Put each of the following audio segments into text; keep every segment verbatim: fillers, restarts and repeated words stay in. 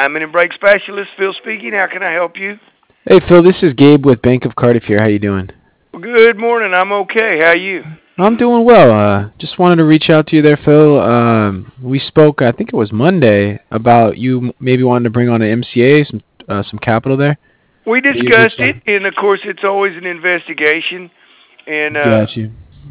Diamond and Brake Specialist, Phil speaking. How can I help you? Hey Phil, this is Gabe with Bank of Cardiff here. How you doing? Well, good morning. I'm okay. How are you? I'm doing well. Uh, just wanted to reach out to you there, Phil. Um, we spoke, I think it was Monday, about you m- maybe wanting to bring on an M C A, some uh, some capital there. We That you'd discussed reached out. it, and of course, it's always an investigation. And uh, Got you.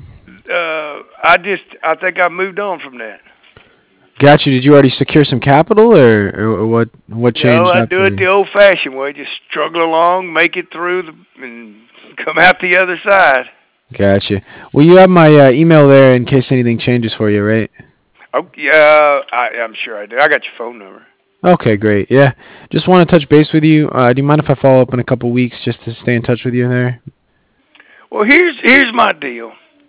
uh, I just, I think I moved on from that. Got you. Did you already secure some capital, or, or what? What No, changed I up do for it you? the old-fashioned way. Just struggle along, make it through, the, and come out the other side. Got you. Well, you have my uh, email there in case anything changes for you, right? Oh, yeah, I, I'm sure I do. I got your phone number. Okay, great. Yeah, just want to touch base with you. Uh, do you mind if I follow up in a couple weeks just to stay in touch with you there? Well, here's here's my deal.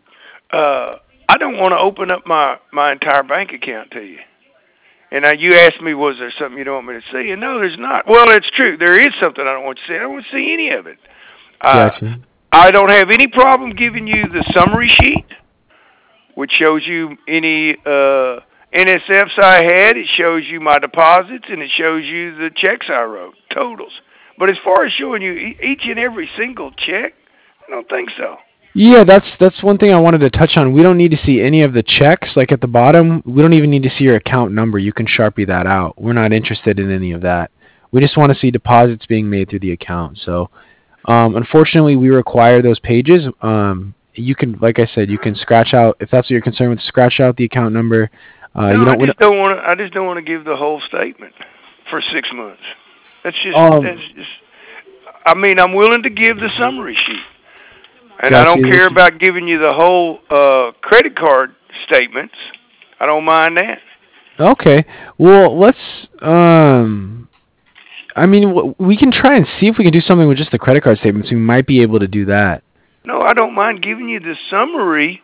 Uh, I don't want to open up my my entire bank account to you. And now you asked me, was there something you don't want me to see? And no, there's not. Well, it's true. There is something I don't want you to see. I don't want to see any of it. Uh, Got you. I don't have any problem giving you the summary sheet, which shows you any uh, N S Fs I had. It shows you my deposits, and it shows you the checks I wrote, totals. But as far as showing you e- each and every single check, I don't think so. Yeah, that's that's one thing I wanted to touch on. We don't need to see any of the checks, like at the bottom. We don't even need to see your account number. You can Sharpie that out. We're not interested in any of that. We just want to see deposits being made through the account. So, um, unfortunately, we require those pages. Um, you can, like I said, you can scratch out if that's what you're concerned with. Scratch out the account number. Uh, No, you I don't. We just don't don't want to. I just don't want to give the whole statement for six months. That's just. That's um, just. I mean, I'm willing to give the summary sheet, and I got don't care you. about giving you the whole uh, credit card statements. I don't mind that. Okay. Well, let's. Um, I mean, w- we can try and see if we can do something with just the credit card statements. We might be able to do that. No, I don't mind giving you the summary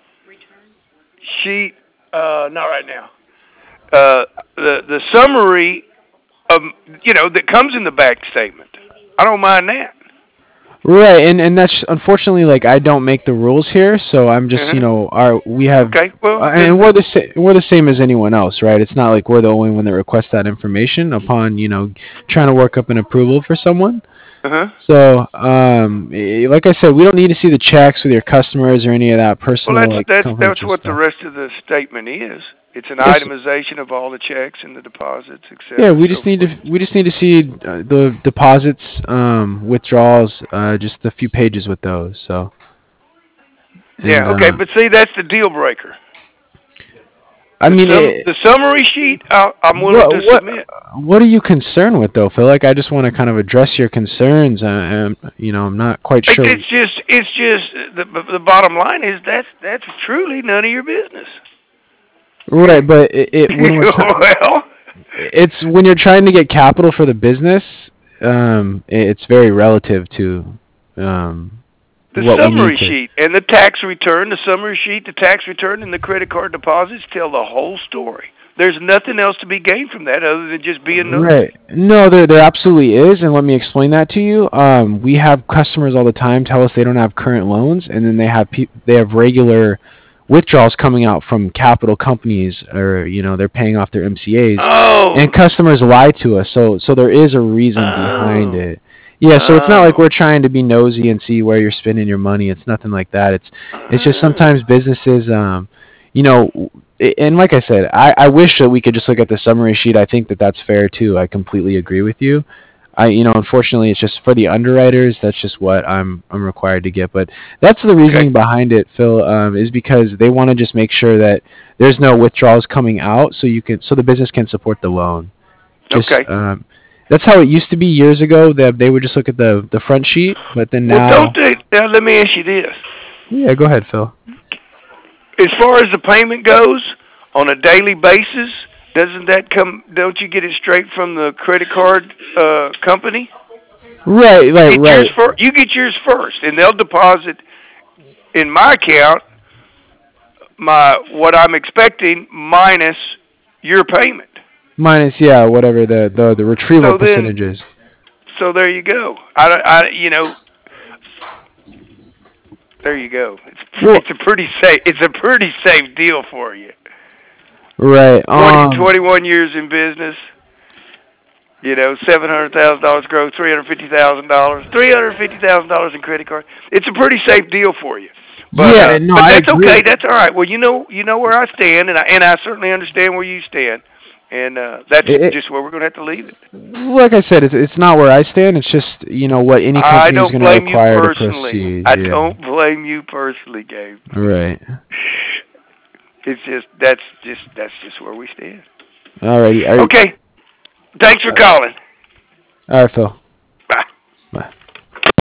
sheet. Uh, not right now. Uh, the the summary of you know that comes in the back statement. I don't mind that. Right, and and that's unfortunately like I don't make the rules here, so I'm just you Uh-huh. know our we have Okay. Well, uh, and then we're the sa- we're the same as anyone else, right? It's not like we're the only one that requests that information upon you know trying to work up an approval for someone. uh-huh. So um, eh, like I said, we don't need to see the checks with your customers or any of that Well, personal that's like that's that's confidential what the stuff. rest of the statement is. It's an Yes, itemization of all the checks and the deposits, et yeah, cetera, we so just need forth. to we just need to see uh, the deposits, um, withdrawals, uh, just a few pages with those. So and Yeah. Okay. uh, But see, that's the deal breaker. I The mean, sum it, the summary sheet I, I'm willing What to what submit. what are you concerned with though, Phil? Like I just want to kind of address your concerns. Uh, and you know, I'm not quite It, sure. it's just it's just the the bottom line is that's that's truly none of your business. Right, but it, it when we're trying, Well, it's when you're trying to get capital for the business. Um, it- it's very relative to um the what we need summary to. sheet and the tax return, the summary sheet, the tax return, and the credit card deposits tell the whole story. There's nothing else to be gained from that other than just being Right. nosy. No, there there absolutely is, and let me explain that to you. Um, we have customers all the time tell us they don't have current loans, and then they have pe- they have regular withdrawals coming out from capital companies, or you know they're paying off their M C As, Oh, and customers lie to us. So so there is a reason behind oh, it. Yeah. So it's not like oh, we're trying to be nosy and see where you're spending your money. It's nothing like that. It's it's just oh. sometimes businesses, um, you know, a- and like I said, I, I wish that we could just look at the summary sheet. I think that that's fair too. I completely agree with you. I, you know, unfortunately, it's just for the underwriters. That's just what I'm I'm required to get. But that's the Okay, reasoning behind it, Phil. Um, is because they want to just make sure that there's no withdrawals coming out, so you can so the business can support the loan. Just okay. um, that's how it used to be years ago. That they would just look at the the front sheet, but then Well, don't now, they? Now, let me ask you this: yeah, go ahead, Phil. as far as the payment goes, on a daily basis, doesn't that come? Don't you get it straight from the credit card uh, company? Right, You right, get yours right. first. You get yours first, and they'll deposit in my account my what I'm expecting minus your payment. Minus, yeah, whatever the the the retrieval So then, percentage is. so there you go. I, I you know, there you go. It's Well, it's a pretty safe it's a pretty safe deal for you. right. Twenty Um. twenty one years in business. You know, seven hundred thousand dollars growth, three hundred fifty thousand dollars, three hundred fifty thousand dollars in credit card. It's a pretty safe deal for you. But, yeah, uh, no, but I that's agree. okay. That's all right. Well, you know, you know where I stand, and I and I certainly understand where you stand, and uh, that's It, just where we're going to have to leave it. like I said, it's it's not where I stand. It's just you know what any I company is don't going to blame you require to personally. proceed. I yeah. don't blame you personally, Gabe. Right. It's just that's just that's just where we stand. Alrighty. Are, Okay. Thanks for calling. All right, Phil.